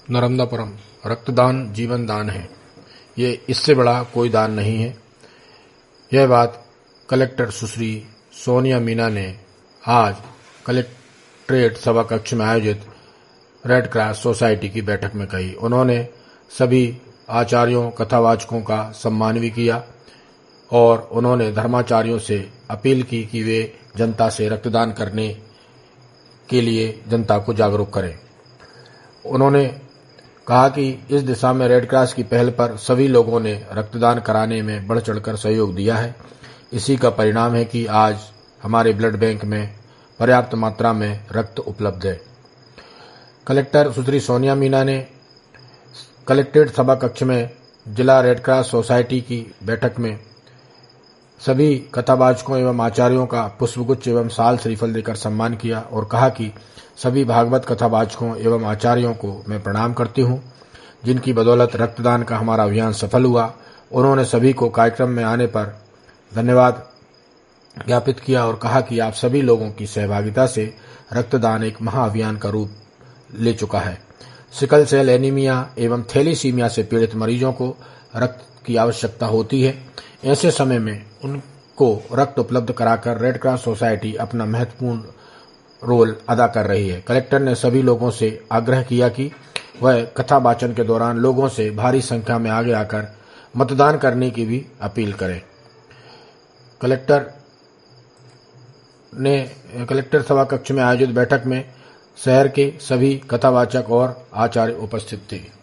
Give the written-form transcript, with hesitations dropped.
नर्मदापुरम। रक्तदान जीवन दान है, ये इससे बड़ा कोई दान नहीं है। यह बात कलेक्टर सुश्री सोनिया मीना ने आज कलेक्ट्रेट सभा कक्ष में आयोजित रेड क्रॉस सोसाइटी की बैठक में कही। उन्होंने सभी आचार्यों कथावाचकों का सम्मान भी किया और उन्होंने धर्माचार्यों से अपील की कि वे जनता से रक्तदान करने के लिए जनता को जागरूक करें। उन्होंने कहा कि इस दिशा में रेड क्रॉस की पहल पर सभी लोगों ने रक्तदान कराने में बढ़ चढ़कर सहयोग दिया है। इसी का परिणाम है कि आज हमारे ब्लड बैंक में पर्याप्त मात्रा में रक्त उपलब्ध है। कलेक्टर सुश्री सोनिया मीना ने कलेक्ट्रेट सभा कक्ष में जिला रेड क्रॉस सोसाइटी की बैठक में सभी कथावाचकों एवं आचार्यों का पुष्पगुच्छ एवं साल श्रीफल देकर सम्मान किया और कहा कि सभी भागवत कथावाचकों एवं आचार्यों को मैं प्रणाम करती हूं, जिनकी बदौलत रक्तदान का हमारा अभियान सफल हुआ। उन्होंने सभी को कार्यक्रम में आने पर धन्यवाद ज्ञापित किया और कहा कि आप सभी लोगों की सहभागिता से रक्तदान एक महाअभियान का रूप ले चुका है। सिकल सेल एनीमिया एवं थैलीसीमिया से पीड़ित मरीजों को रक्त की आवश्यकता होती है। ऐसे समय में उनको रक्त उपलब्ध कराकर रेड क्रॉस सोसाइटी अपना महत्वपूर्ण रोल अदा कर रही है। कलेक्टर ने सभी लोगों से आग्रह किया कि वह कथा वाचन के दौरान लोगों से भारी संख्या में आगे आकर मतदान करने की भी अपील करें। कलेक्टर सभा कक्ष में आयोजित बैठक में शहर के सभी कथावाचक और आचार्य उपस्थित थे।